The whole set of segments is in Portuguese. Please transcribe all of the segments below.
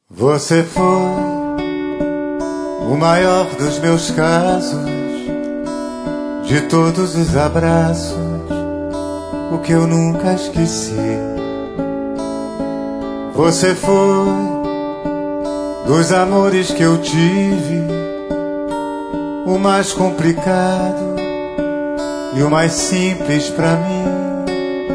Você foi o maior dos meus casos, de todos os abraços, o que eu nunca esqueci. Você foi dos amores que eu tive, o mais complicado e o mais simples pra mim.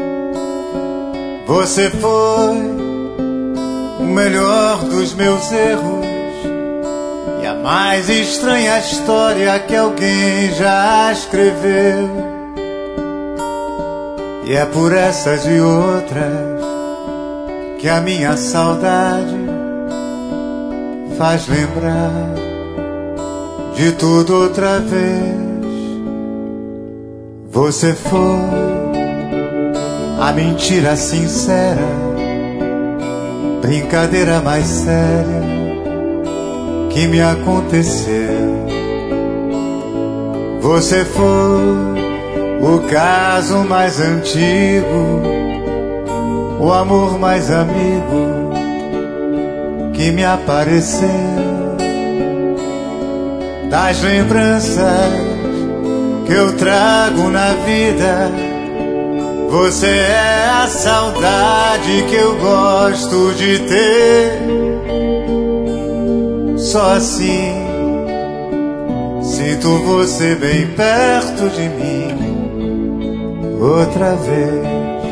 Você foi o melhor dos meus erros e a mais estranha história que alguém já escreveu. E é por essas e outras que a minha saudade faz lembrar de tudo outra vez. Você foi a mentira sincera, brincadeira mais séria que me aconteceu. Você foi o caso mais antigo, o amor mais amigo que me apareceu. Das lembranças que eu trago na vida, você é a saudade que eu gosto de ter. Só assim sinto você bem perto de mim outra vez.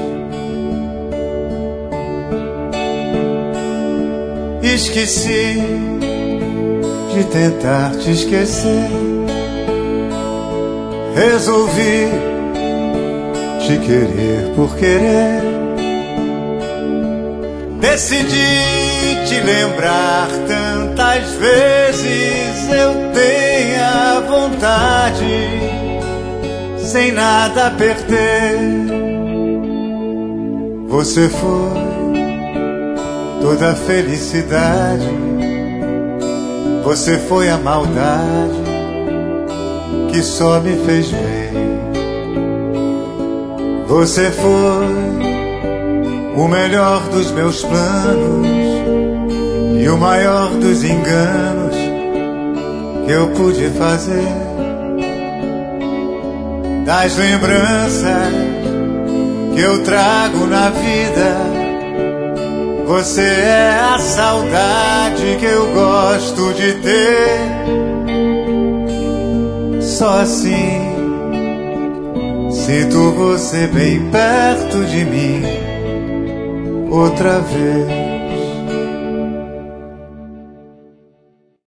Esqueci de tentar te esquecer, resolvi te querer por querer. Decidi te lembrar tantas vezes eu tenha vontade, sem nada a perder. Você foi toda a felicidade, você foi a maldade que só me fez bem. Você foi o melhor dos meus planos e o maior dos enganos que eu pude fazer. Das lembranças que eu trago na vida, você é a saudade que eu gosto de ter. Só assim sinto você bem perto de mim outra vez.